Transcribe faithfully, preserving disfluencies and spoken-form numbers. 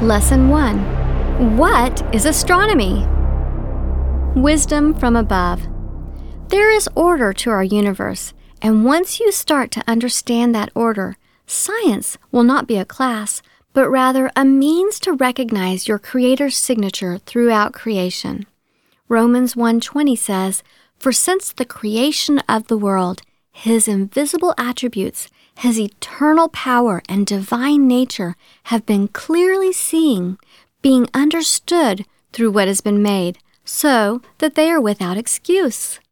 Lesson one. What is astronomy? Wisdom from above. There is order to our universe, and once you start to understand that order, science will not be a class, but rather a means to recognize your Creator's signature throughout creation. Romans one twenty says, "For since the creation of the world, His invisible attributes, His eternal power and divine nature have been clearly seen, being understood through what has been made, so that they are without excuse."